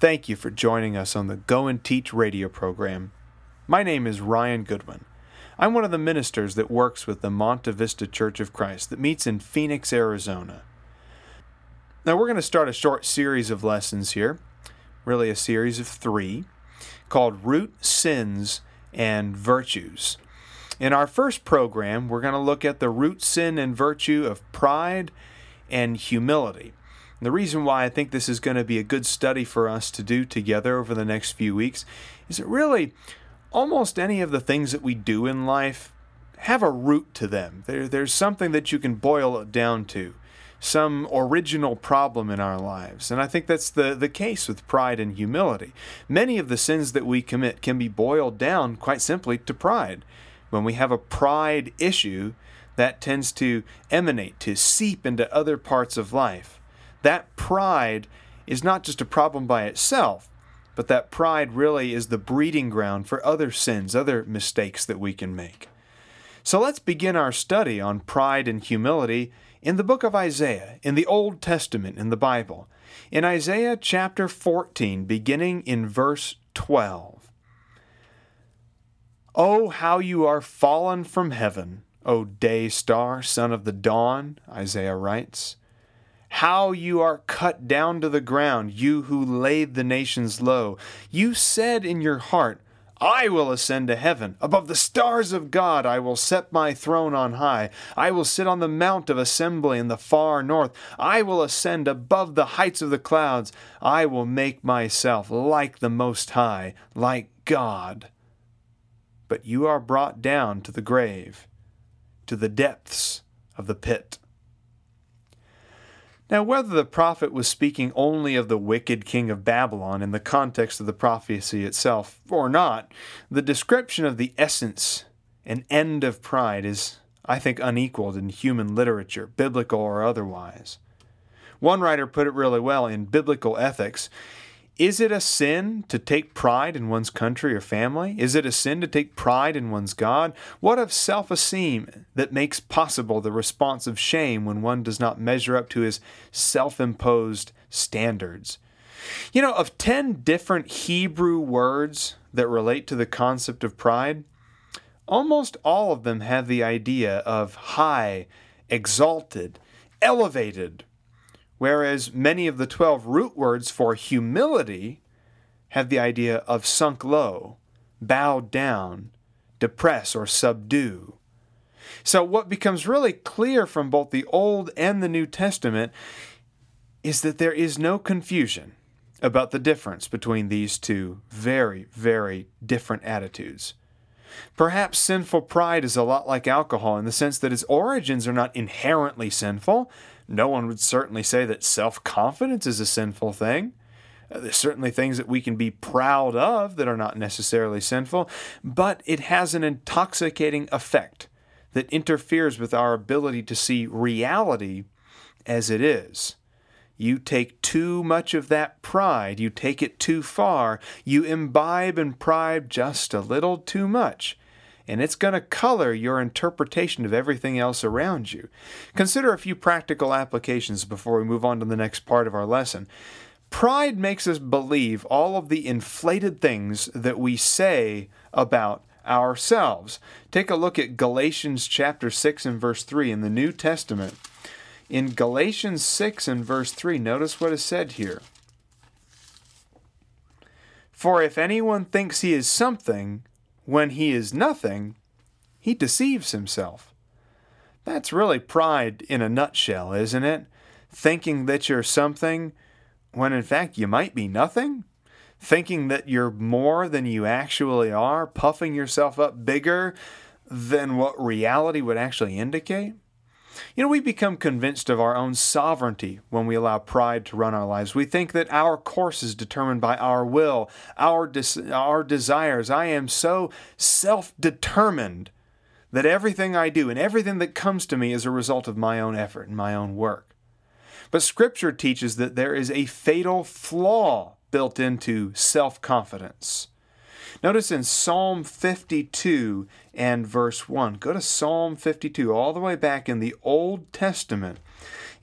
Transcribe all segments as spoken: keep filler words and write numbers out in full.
thank you for joining us on the Go and Teach radio program. My name is Ryan Goodwin. I'm one of the ministers that works with the Monte Vista Church of Christ that meets in Phoenix, Arizona. Now we're going to start a short series of lessons here, really a series of three, called Root Sins and Virtues. In our first program, we're going to look at the root sin and virtue of pride and humility. The reason why I think this is going to be a good study for us to do together over the next few weeks is that really almost any of the things that we do in life have a root to them. There, there's something that you can boil it down to, some original problem in our lives. And I think that's the, the case with pride and humility. Many of the sins that we commit can be boiled down quite simply to pride. When we have a pride issue, that tends to emanate, to seep into other parts of life. That pride is not just a problem by itself, but that pride really is the breeding ground for other sins, other mistakes that we can make. So let's begin our study on pride and humility in the book of Isaiah, in the Old Testament, in the Bible. In Isaiah chapter fourteen, beginning in verse twelve. "Oh, how you are fallen from heaven, O day star, son of the dawn," Isaiah writes. "How you are cut down to the ground, you who laid the nations low. You said in your heart, I will ascend to heaven. Above the stars of God I will set my throne on high. I will sit on the mount of assembly in the far north. I will ascend above the heights of the clouds. I will make myself like the Most High, like God. But you are brought down to the grave, to the depths of the pit." Now, whether the prophet was speaking only of the wicked king of Babylon in the context of the prophecy itself or not, the description of the essence and end of pride is, I think, unequaled in human literature, biblical or otherwise. One writer put it really well in Biblical Ethics. Is it a sin to take pride in one's country or family? Is it a sin to take pride in one's God? What of self-esteem that makes possible the response of shame when one does not measure up to his self-imposed standards? You know, of ten different Hebrew words that relate to the concept of pride, almost all of them have the idea of high, exalted, elevated, whereas many of the twelve root words for humility have the idea of sunk low, bowed down, depress, or subdue. So what becomes really clear from both the Old and the New Testament is that there is no confusion about the difference between these two very, very different attitudes. Perhaps sinful pride is a lot like alcohol in the sense that its origins are not inherently sinful. No one would certainly say that self-confidence is a sinful thing. Uh, there's certainly things that we can be proud of that are not necessarily sinful, but it has an intoxicating effect that interferes with our ability to see reality as it is. You take too much of that pride, you take it too far, you imbibe in pride just a little too much, and it's going to color your interpretation of everything else around you. Consider a few practical applications before we move on to the next part of our lesson. Pride makes us believe all of the inflated things that we say about ourselves. Take a look at Galatians chapter six and verse three in the New Testament. In Galatians six and verse three, notice what is said here. "For if anyone thinks he is something when he is nothing, he deceives himself." That's really pride in a nutshell, isn't it? Thinking that you're something when in fact you might be nothing? Thinking that you're more than you actually are? Puffing yourself up bigger than what reality would actually indicate? You know, we become convinced of our own sovereignty when we allow pride to run our lives. We think that our course is determined by our will, our des- our desires. I am so self-determined that everything I do and everything that comes to me is a result of my own effort and my own work. But Scripture teaches that there is a fatal flaw built into self-confidence. Notice in Psalm fifty-two and verse one. Go to Psalm fifty-two, all the way back in the Old Testament.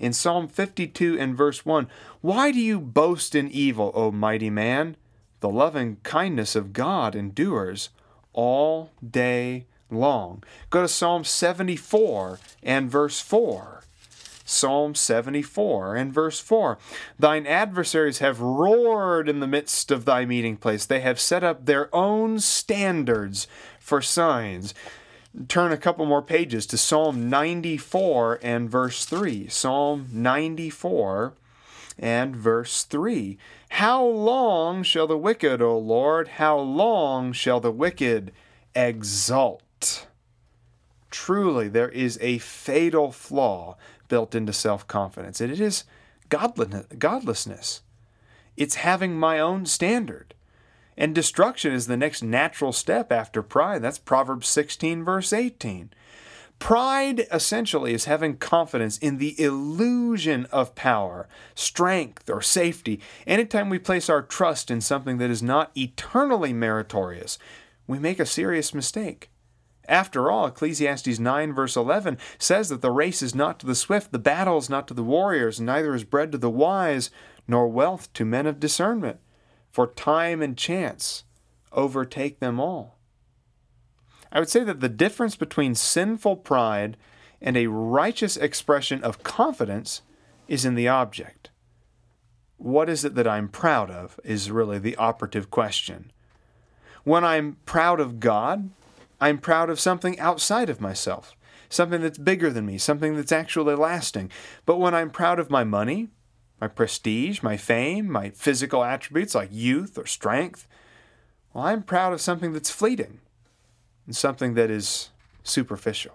In Psalm fifty-two and verse one, "Why do you boast in evil, O mighty man? The loving kindness of God endures all day long." Go to Psalm seventy-four and verse four. Psalm seventy-four and verse four. "Thine adversaries have roared in the midst of thy meeting place. They have set up their own standards for signs." Turn a couple more pages to Psalm ninety-four and verse three. Psalm ninety-four and verse three. "How long shall the wicked, O Lord, how long shall the wicked exult?" Truly, there is a fatal flaw built into self-confidence, and it is godlessness. It's having my own standard. And destruction is the next natural step after pride. That's Proverbs sixteen, verse eighteen. Pride, essentially, is having confidence in the illusion of power, strength, or safety. Anytime we place our trust in something that is not eternally meritorious, we make a serious mistake. After all, Ecclesiastes nine, verse eleven says that the race is not to the swift, the battle is not to the warriors, neither is bread to the wise, nor wealth to men of discernment. For time and chance overtake them all. I would say that the difference between sinful pride and a righteous expression of confidence is in the object. What is it that I'm proud of is really the operative question. When I'm proud of God, I'm proud of something outside of myself, something that's bigger than me, something that's actually lasting. But when I'm proud of my money, my prestige, my fame, my physical attributes like youth or strength, well, I'm proud of something that's fleeting and something that is superficial.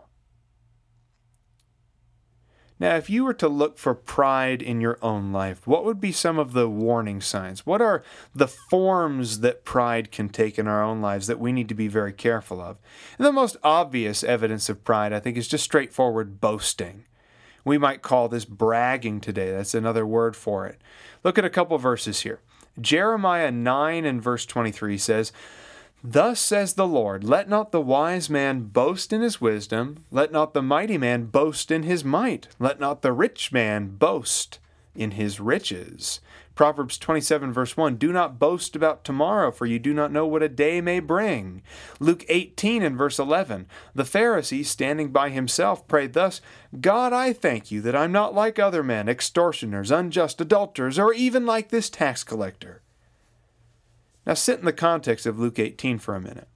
Now, if you were to look for pride in your own life, what would be some of the warning signs? What are the forms that pride can take in our own lives that we need to be very careful of? And the most obvious evidence of pride, I think, is just straightforward boasting. We might call this bragging today. That's another word for it. Look at a couple verses here. Jeremiah nine and verse twenty-three says, "Thus says the Lord, let not the wise man boast in his wisdom, let not the mighty man boast in his might, let not the rich man boast in his riches." Proverbs twenty-seven verse one, "Do not boast about tomorrow, for you do not know what a day may bring." Luke eighteen and verse eleven, "The Pharisee, standing by himself, prayed thus, God, I thank you that I'm not like other men, extortioners, unjust, adulterers, or even like this tax collector." Now sit in the context of Luke eighteen for a minute.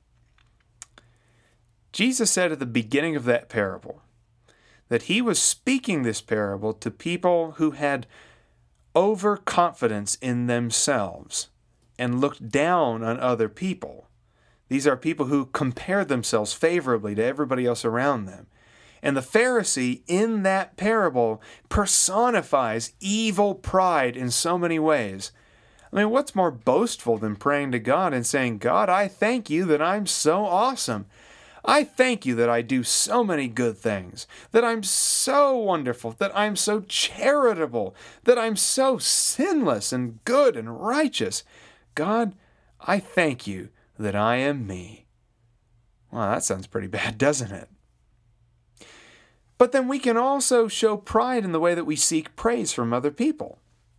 Jesus said at the beginning of that parable that he was speaking this parable to people who had overconfidence in themselves and looked down on other people. These are people who compare themselves favorably to everybody else around them. And the Pharisee in that parable personifies evil pride in so many ways. I mean, what's more boastful than praying to God and saying, God, I thank you that I'm so awesome. I thank you that I do so many good things, that I'm so wonderful, that I'm so charitable, that I'm so sinless and good and righteous. God, I thank you that I am me. Wow, that sounds pretty bad, doesn't it? But then we can also show pride in the way that we seek praise from other people.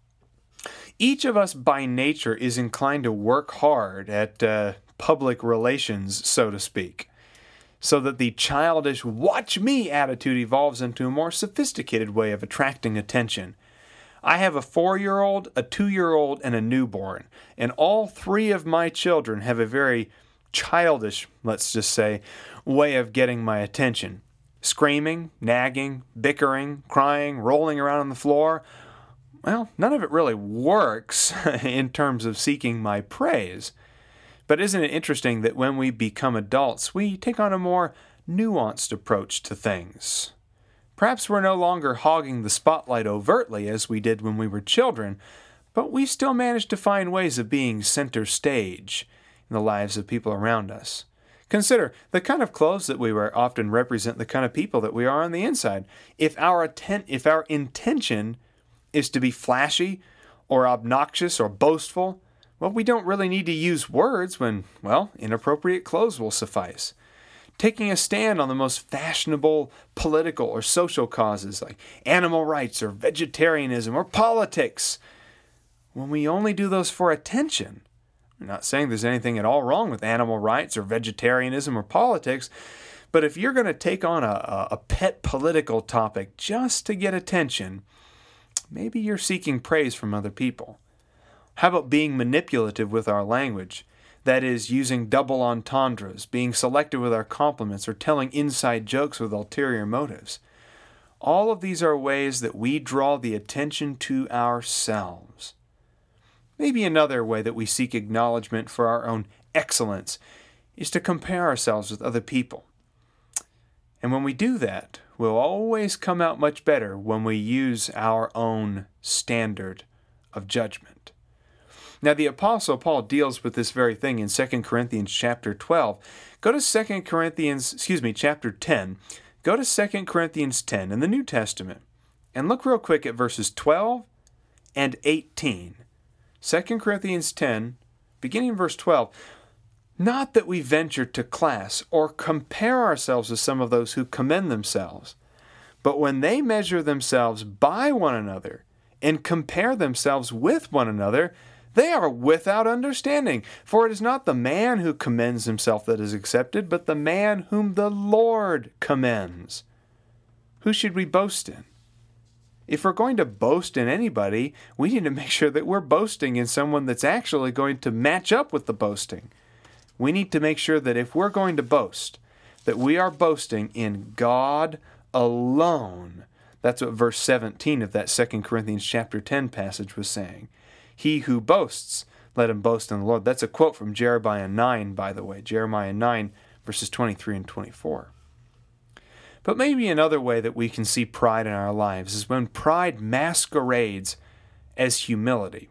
Each of us by nature is inclined to work hard at uh, public relations, so to speak, so that the childish watch me attitude evolves into a more sophisticated way of attracting attention. I have a four-year-old, a two-year-old, and a newborn, and all three of my children have a very childish, let's just say, way of getting my attention. Screaming, nagging, bickering, crying, rolling around on the floor. Well, none of it really works in terms of seeking my praise. But isn't it interesting that when we become adults, we take on a more nuanced approach to things? Perhaps we're no longer hogging the spotlight overtly as we did when we were children, but we still manage to find ways of being center stage in the lives of people around us. Consider, the kind of clothes that we wear often represent the kind of people that we are on the inside. If our atten- if our intention is to be flashy or obnoxious or boastful, well, we don't really need to use words when, well, inappropriate clothes will suffice. taking a stand on the most fashionable political or social causes like animal rights or vegetarianism or politics, when we only do those for attention. I'm not saying there's anything at all wrong with animal rights or vegetarianism or politics, but if you're going to take on a, a pet political topic just to get attention, maybe you're seeking praise from other people. How about being manipulative with our language? That is, using double entendres, being selective with our compliments, or telling inside jokes with ulterior motives. All of these are ways that we draw the attention to ourselves. Maybe another way that we seek acknowledgement for our own excellence is to compare ourselves with other people. And when we do that, we'll always come out much better when we use our own standard of judgment. Now, the Apostle Paul deals with this very thing in Second Corinthians chapter twelve. Go to Second Corinthians, excuse me, chapter ten. Go to Second Corinthians ten in the New Testament and look real quick at verses twelve and eighteen. Second Corinthians ten, beginning in verse twelve. Not that we venture to class or compare ourselves with some of those who commend themselves, but when they measure themselves by one another and compare themselves with one another, they are without understanding. For it is not the man who commends himself that is accepted, but the man whom the Lord commends. Who should we boast in? If we're going to boast in anybody, we need to make sure that we're boasting in someone that's actually going to match up with the boasting. We need to make sure that if we're going to boast, that we are boasting in God alone. That's what verse seventeen of that Second Corinthians chapter ten passage was saying. He who boasts, let him boast in the Lord. That's a quote from Jeremiah nine, by the way. Jeremiah nine, verses twenty-three and twenty-four. But maybe another way that we can see pride in our lives is when pride masquerades as humility.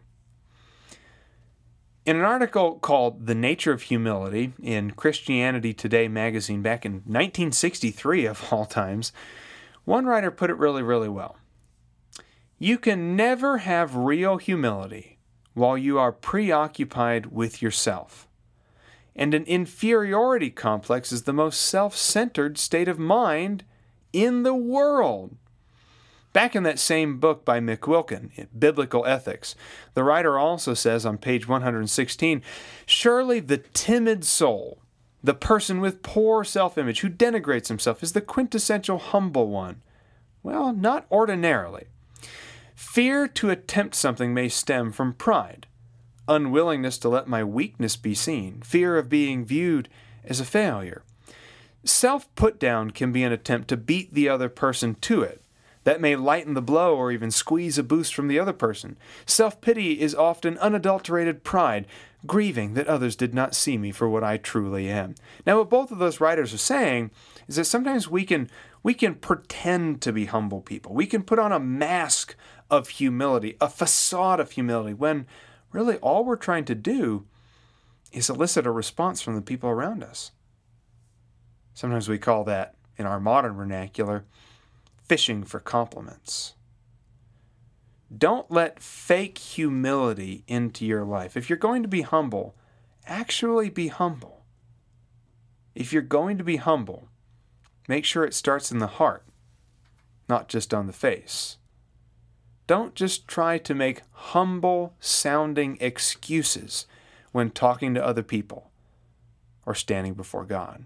In an article called The Nature of Humility in Christianity Today magazine back in nineteen sixty-three of all times, one writer put it really, really well. You can never have real humility while you are preoccupied with yourself. And an inferiority complex is the most self-centered state of mind in the world. Back in that same book by McQuilkin, Biblical Ethics, the writer also says on page one hundred sixteen, surely the timid soul, the person with poor self-image who denigrates himself, is the quintessential humble one. Well, not ordinarily. Fear to attempt something may stem from pride, unwillingness to let my weakness be seen, fear of being viewed as a failure. Self-put-down can be an attempt to beat the other person to it. That may lighten the blow or even squeeze a boost from the other person. Self-pity is often unadulterated pride, grieving that others did not see me for what I truly am. Now, what both of those writers are saying is that sometimes we can we can pretend to be humble people. We can put on a mask of humility, a facade of humility, when really all we're trying to do is elicit a response from the people around us. Sometimes we call that, in our modern vernacular, fishing for compliments. Don't let fake humility into your life. If you're going to be humble, actually be humble. If you're going to be humble, make sure it starts in the heart, not just on the face. Don't just try to make humble-sounding excuses when talking to other people or standing before God.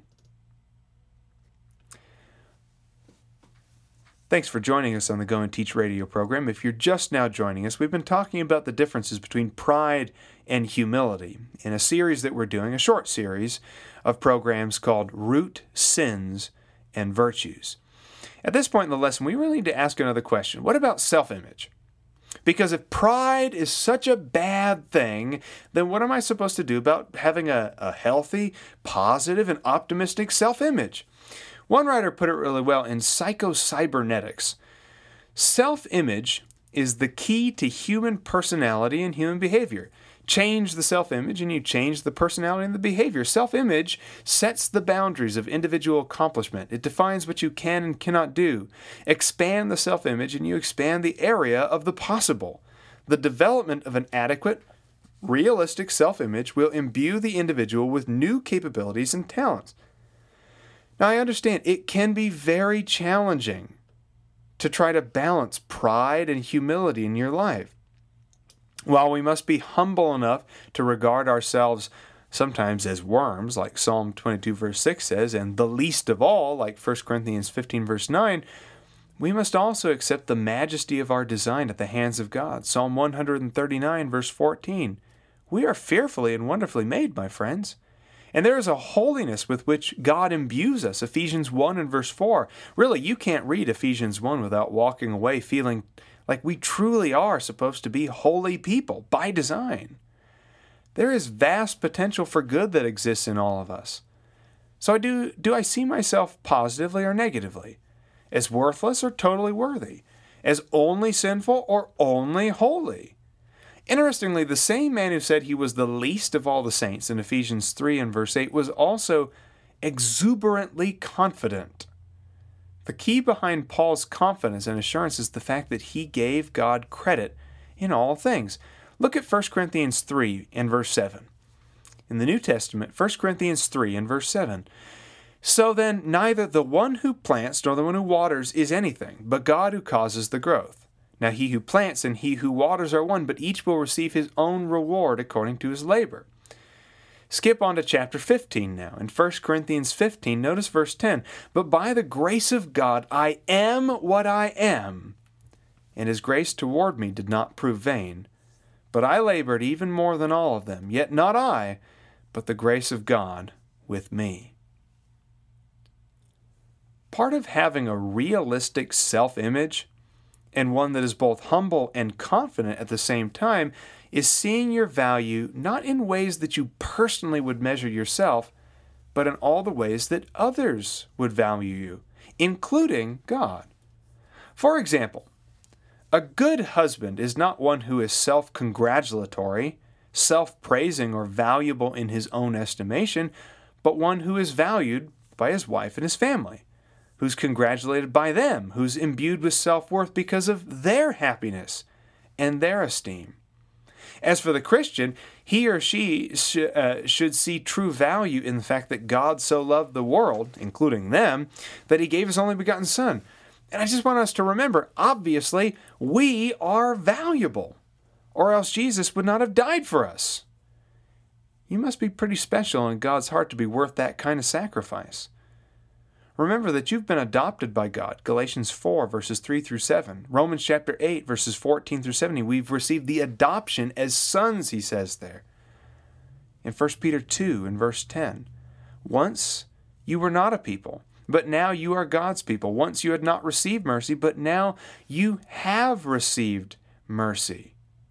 Thanks for joining us on the Go and Teach radio program. If you're just now joining us, we've been talking about the differences between pride and humility in a series that we're doing, a short series of programs called Root Sins and Virtues. At this point in the lesson, we really need to ask another question. What about self-image? Because if pride is such a bad thing, then what am I supposed to do about having a, a healthy, positive, and optimistic self-image? One writer put it really well in Psycho-Cybernetics. Self-image is the key to human personality and human behavior. Change the self-image and you change the personality and the behavior. Self-image sets the boundaries of individual accomplishment. It defines what you can and cannot do. Expand the self-image and you expand the area of the possible. The development of an adequate, realistic self-image will imbue the individual with new capabilities and talents. Now, I understand it can be very challenging to try to balance pride and humility in your life. While we must be humble enough to regard ourselves sometimes as worms, like Psalm twenty-two verse six says, and the least of all, like First Corinthians fifteen verse nine, we must also accept the majesty of our design at the hands of God. Psalm one thirty-nine verse fourteen. We are fearfully and wonderfully made, my friends. And there is a holiness with which God imbues us. Ephesians one and verse four. Really, you can't read Ephesians one without walking away feeling like we truly are supposed to be holy people by design. There is vast potential for good that exists in all of us. So I do, do I see myself positively or negatively? As worthless or totally worthy? As only sinful or only holy? Interestingly, the same man who said he was the least of all the saints in Ephesians three and verse eight was also exuberantly confident. The key behind Paul's confidence and assurance is the fact that he gave God credit in all things. Look at First Corinthians three and verse seven. In the New Testament, First Corinthians three and verse seven. So then, neither the one who plants nor the one who waters is anything, but God who causes the growth. Now he who plants and he who waters are one, but each will receive his own reward according to his labor. Skip on to chapter fifteen now. In First Corinthians fifteen, notice verse ten. But by the grace of God, I am what I am, and his grace toward me did not prove vain. But I labored even more than all of them, yet not I, but the grace of God with me. Part of having a realistic self-image, and one that is both humble and confident at the same time, is seeing your value not in ways that you personally would measure yourself, but in all the ways that others would value you, including God. For example, a good husband is not one who is self-congratulatory, self-praising, or valuable in his own estimation, but one who is valued by his wife and his family, who's congratulated by them, who's imbued with self-worth because of their happiness and their esteem. As for the Christian, he or she sh- uh, should see true value in the fact that God so loved the world, including them, that he gave his only begotten Son. And I just want us to remember, obviously, we are valuable, or else Jesus would not have died for us. You must be pretty special in God's heart to be worth that kind of sacrifice. Remember that you've been adopted by God. Galatians four, verses three through seven. Romans chapter eight, verses fourteen through seventeen. We've received the adoption as sons, he says there. In First Peter two, in verse ten. Once you were not a people, but now you are God's people. Once you had not received mercy, but now you have received mercy.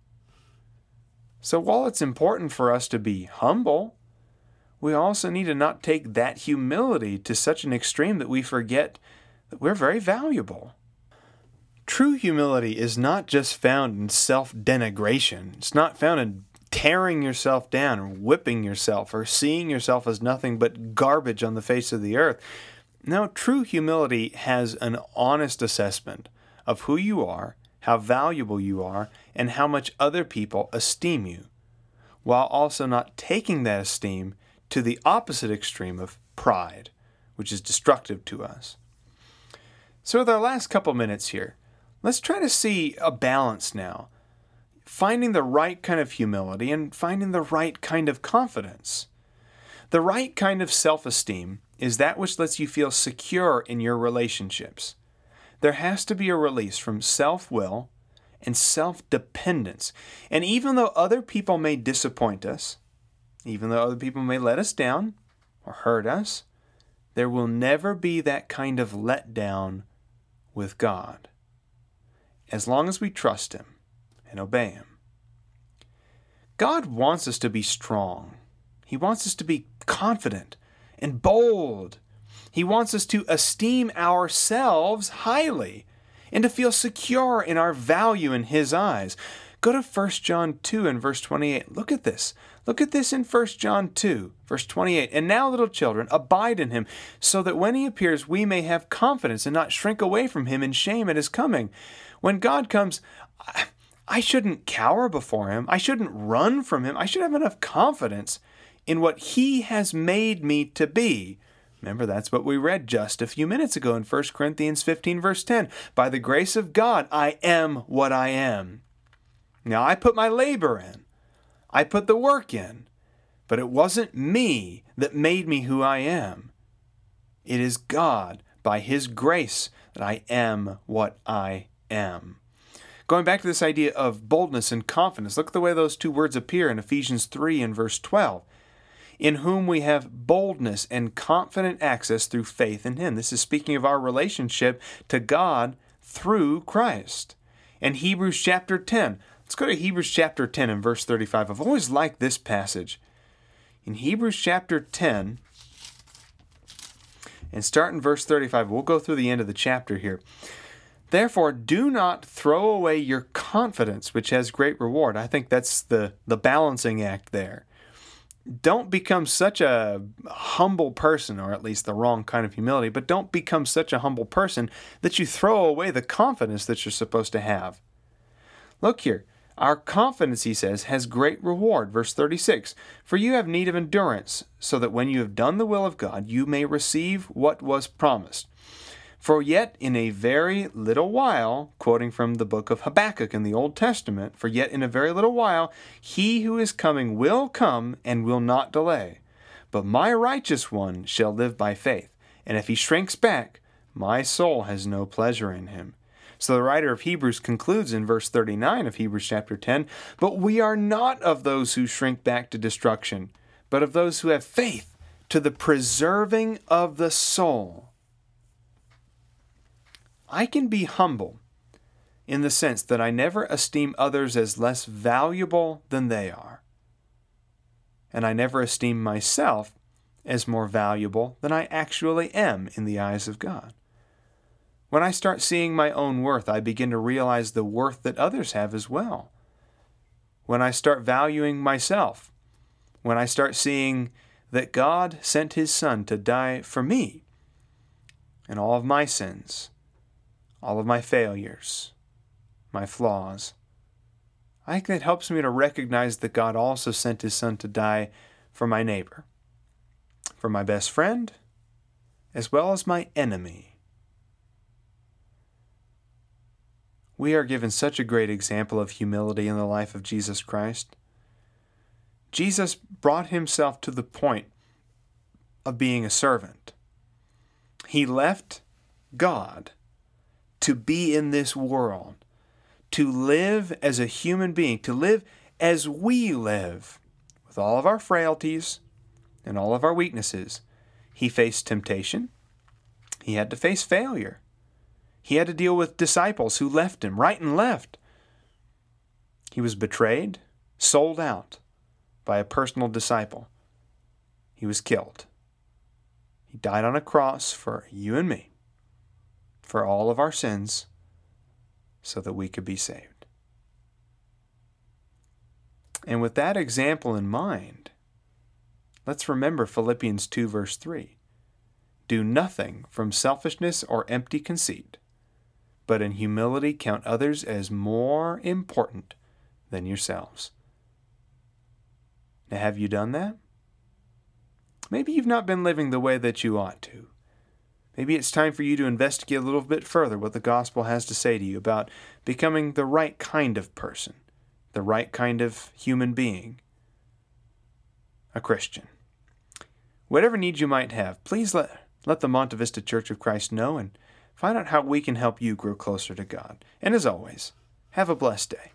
So while it's important for us to be humble, we also need to not take that humility to such an extreme that we forget that we're very valuable. True humility is not just found in self-denigration. It's not found in tearing yourself down or whipping yourself or seeing yourself as nothing but garbage on the face of the earth. No, true humility has an honest assessment of who you are, how valuable you are, and how much other people esteem you, while also not taking that esteem to the opposite extreme of pride, which is destructive to us. So with our last couple minutes here, let's try to see a balance now, finding the right kind of humility and finding the right kind of confidence. The right kind of self-esteem is that which lets you feel secure in your relationships. There has to be a release from self-will and self-dependence. And even though other people may disappoint us, even though other people may let us down or hurt us, there will never be that kind of letdown with God, as long as we trust Him and obey Him. God wants us to be strong. He wants us to be confident and bold. He wants us to esteem ourselves highly and to feel secure in our value in His eyes. Go to First John two and verse twenty-eight. Look at this. Look at this in First John two, verse twenty-eight. And now, little children, abide in Him, so that when He appears, we may have confidence and not shrink away from Him in shame at His coming. When God comes, I shouldn't cower before Him. I shouldn't run from Him. I should have enough confidence in what He has made me to be, Remember, that's what we read just a few minutes ago in First Corinthians fifteen, verse ten. By the grace of God, I am what I am. Now, I put my labor in. I put the work in. But it wasn't me that made me who I am. It is God, by His grace, that I am what I am. Going back to this idea of boldness and confidence, look at the way those two words appear in Ephesians three and verse twelve. In whom we have boldness and confident access through faith in Him. This is speaking of our relationship to God through Christ. And Hebrews chapter ten. Let's go to Hebrews chapter ten and verse thirty-five. I've always liked this passage. In Hebrews chapter ten, and start in verse thirty-five, we'll go through the end of the chapter here. Therefore, do not throw away your confidence, which has great reward. I think that's the, the balancing act there. Don't become such a humble person, or at least the wrong kind of humility, but don't become such a humble person that you throw away the confidence that you're supposed to have. Look here. Our confidence, he says, has great reward. Verse thirty-six, for you have need of endurance, so that when you have done the will of God, you may receive what was promised. For yet in a very little while, quoting from the book of Habakkuk in the Old Testament, for yet in a very little while, he who is coming will come and will not delay. But my righteous one shall live by faith, and if he shrinks back, my soul has no pleasure in him. So the writer of Hebrews concludes in verse thirty-nine of Hebrews chapter ten, but we are not of those who shrink back to destruction, but of those who have faith to the preserving of the soul. I can be humble in the sense that I never esteem others as less valuable than they are. And I never esteem myself as more valuable than I actually am in the eyes of God. When I start seeing my own worth, I begin to realize the worth that others have as well. When I start valuing myself, when I start seeing that God sent His Son to die for me and all of my sins, all of my failures, my flaws, I think that helps me to recognize that God also sent His Son to die for my neighbor, for my best friend, as well as my enemy. We are given such a great example of humility in the life of Jesus Christ. Jesus brought Himself to the point of being a servant. He left God to be in this world, to live as a human being, to live as we live, with all of our frailties and all of our weaknesses. He faced temptation. He had to face failure. He had to deal with disciples who left Him right and left. He was betrayed, sold out by a personal disciple. He was killed. He died on a cross for you and me, for all of our sins, so that we could be saved. And with that example in mind, let's remember Philippians two, verse three. Do nothing from selfishness or empty conceit, but in humility count others as more important than yourselves. Now, have you done that? Maybe you've not been living the way that you ought to. Maybe it's time for you to investigate a little bit further what the gospel has to say to you about becoming the right kind of person, the right kind of human being, a Christian. Whatever needs you might have, please let, let the Monte Vista Church of Christ know and find out how we can help you grow closer to God. And as always, have a blessed day.